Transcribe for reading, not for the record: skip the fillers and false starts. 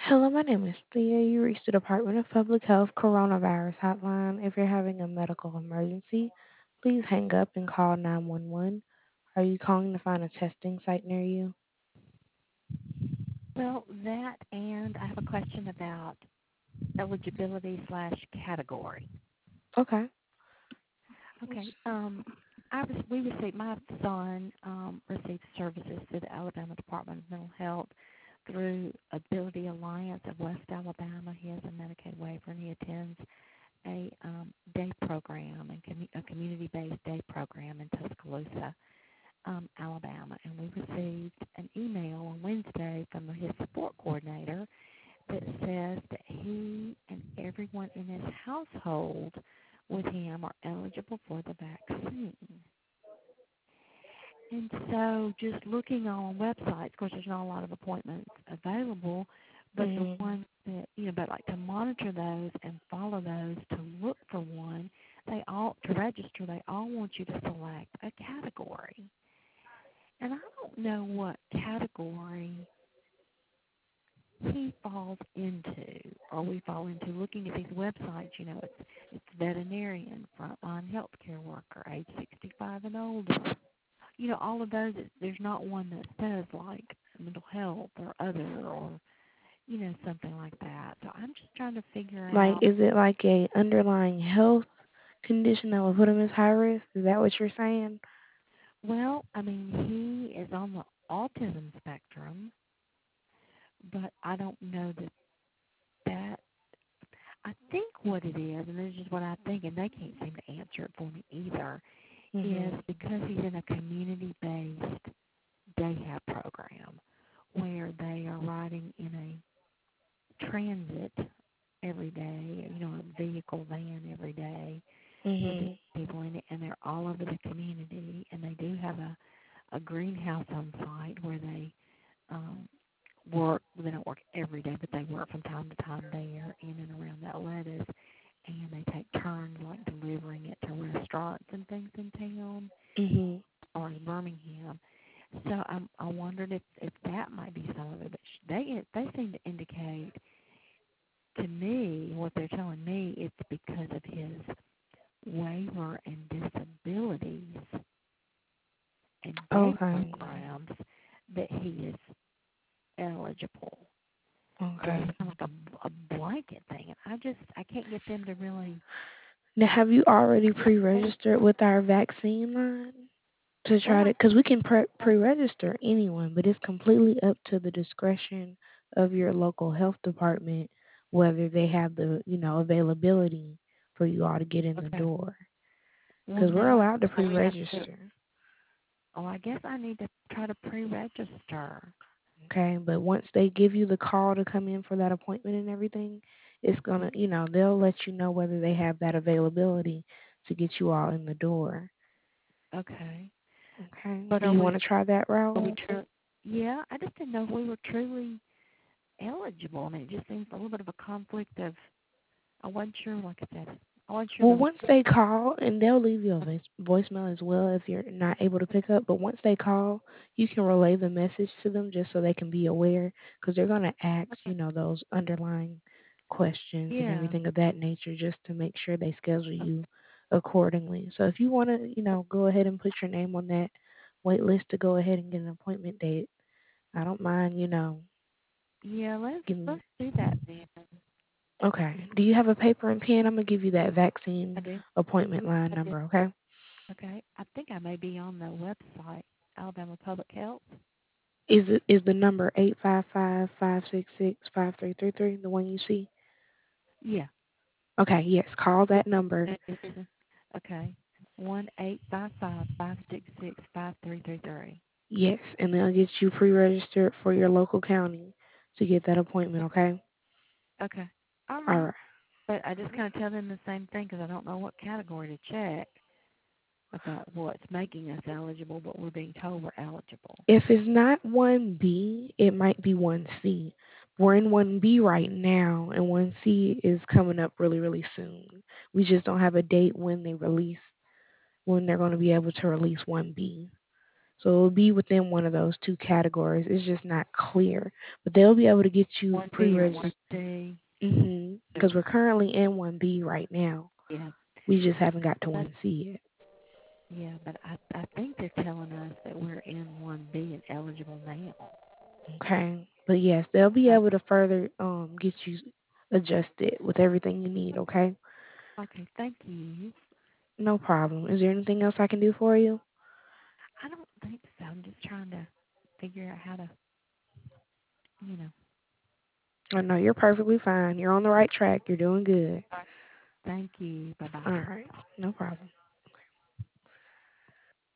Hello, my name is Thea. You reached the Department of Public Health Coronavirus Hotline. If you're having a medical emergency, please hang up and call 911. Are you calling to find a testing site near you? Well, that and I have a question about eligibility slash category. Okay. Okay. We received my son received services through the Alabama Department of Mental Health through Ability Alliance of West Alabama. He has a Medicaid waiver and he attends a day program and a community-based day program in Tuscaloosa, Alabama. And we received an email on Wednesday from his support coordinator that says that he and everyone in his household with him are eligible for the vaccine. And so just looking on websites, of course, there's not a lot of appointments available, but the Mhm. ones that, but like to monitor those and follow those, to look for one, to register, they all want you to select a category. And I don't know what category he falls into, or we fall into, looking at these websites. It's veterinarian, frontline healthcare worker, age 65 and older. All of those. There's not one that says like mental health or other, or something like that. So I'm just trying to figure Like, out. is it like a underlying health condition that would put him as high risk? Is that what you're saying? Well, I mean, he is on the autism spectrum, but I don't know that. I think what it is, and this is just what I think, and they can't seem to answer it for me either, is Mhm. because he's in a community-based day have program where they are riding in a transit every day, a vehicle van every day with the Mhm. people in it, and they're all over the community, and they do have a greenhouse on site where they um, work. They don't work every day, but they work from time to time there in and around that lettuce, and they take turns like delivering it to restaurants and things in town Mhm. or in Birmingham. So I wondered if that might be some of it. But they seem to indicate to me what they're telling me it's because of his waiver and disabilities and day Okay. programs that he is eligible. So Okay. it's kind of like a blanket thing, and I can't get them to really. Now, have you already pre-registered with our vaccine line? To try Well, to, because we can pre-register anyone, but it's completely up to the discretion of your local health department whether they have the availability for you all to get in the okay. door. Well, Because we're now allowed to I need to. pre-register, Oh, I guess I need to try to pre-register. okay? But once they give you the call to come in for that appointment and everything, it's gonna, they'll let you know whether they have that availability to get you all in the door. Okay, Okay. but Do you want to try that are we route? true? Yeah, I just didn't know if we were truly eligible. I mean, it just seems a little bit of a conflict of. I wasn't sure, like I said, I wasn't sure Well, the. once they call, and they'll leave you a voicemail as well if you're not able to pick up. But once they call, you can relay the message to them just so they can be aware, because they're going to ask, those underlying questions and Yeah. everything of that nature just to make sure they schedule you accordingly. So if you want to, go ahead and put your name on that wait list to go ahead and get an appointment date, I don't mind, Yeah, let's giving. let's do that then. Okay. Do you have a paper and pen? I'm going to give you that I vaccine do. appointment line I do. number, okay? Okay. I think I may be on the website, Alabama Public Health. Is the number 855-566-5333 the one you see? Yeah. Okay, yes, call that number. Okay. 1-855-566-5333. Yes, and they'll get you pre-registered for your local county to get that appointment, okay? Okay. All All right. right. But I just kind of tell them the same thing because I don't know what category to check about what's making us eligible, but we're being told we're eligible. If it's not 1B, it might be 1C. We're in 1B right now, and 1C is coming up really, really soon. We just don't have a date when they're going to be able to release 1B. So it'll be within one of those two categories. It's just not clear, but they'll be able to get you 1B or pre-registered. 1C. Because we're currently in 1B right now. Yeah. We just haven't got to Well, that's 1C yet. yeah, but I think they're telling us that we're in 1B and eligible now. Okay. But yes, they'll be So, able to further get you adjusted with everything you need, okay? okay, thank you. No problem. Is there anything else I can do for you? I don't think so. I'm just trying to figure out how to, you know. Oh no, you're perfectly fine. You're on the right track. You're doing good. Thank you. Bye All bye. right. No problem.